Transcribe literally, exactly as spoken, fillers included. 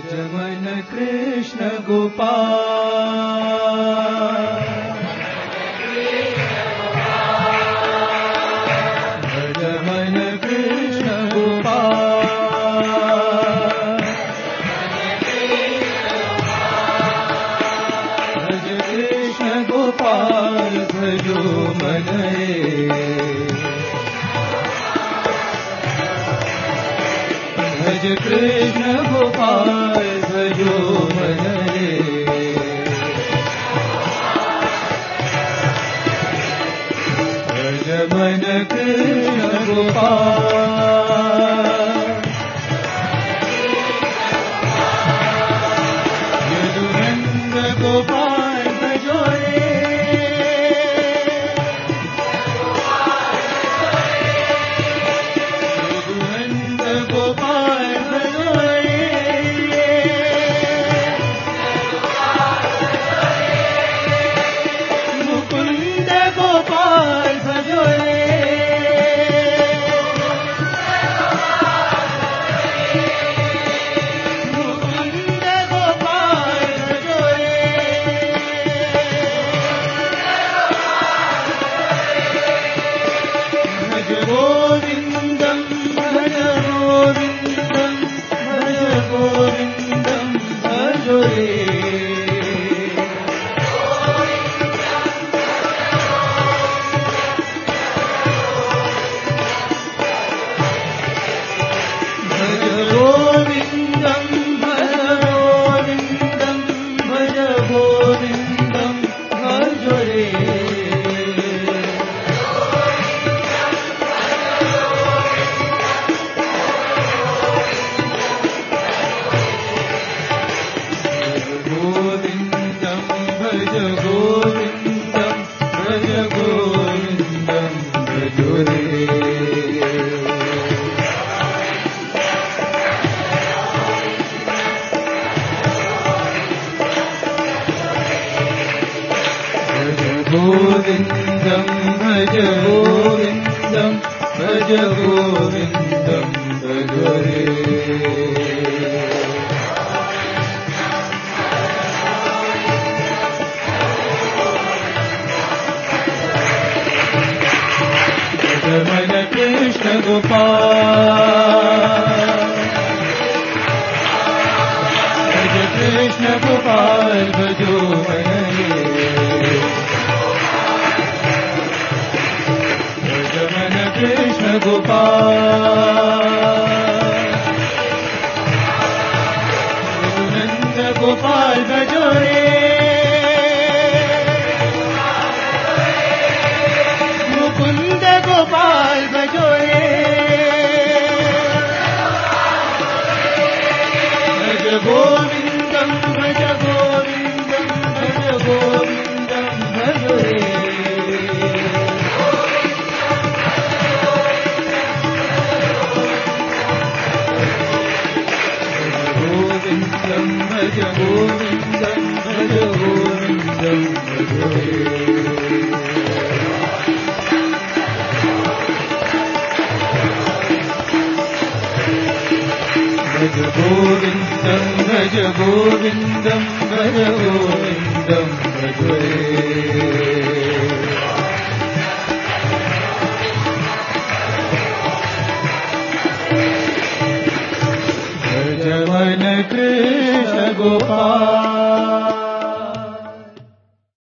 मन कृष्ण गोपाल भज मन कृष्ण गोपाल भज कृष्ण गोपाल भजो मन भज कृष्ण गोपाल भजो मन रे भज मन कृष्ण गोपाल यदुनंद गोपाल भजो रे यदुनंद गोपाल गोविंदम भज गोविंदम भज गोविंदम भजो रे भज गोविंदम भज गोविंदम भज गोविंदम भजो रे गोविंदम भज गोविंदम भज गोविंदम भजो रे भज मन कृष्ण गोपाल भज कृष्ण गोपाल भजो मन कृष्ण गोपाल नंद गोपाल भजो रे मुकुंद गोपाल भजो रे भज गोविंदम भज गोविंदम भज गोविंदम भजो रे भज गोविंदम भज गोविंदम भजो रे भज गोविंदम भज गोविंदम भज गोविंदम भजो रे भज मन कृष्ण गोपाल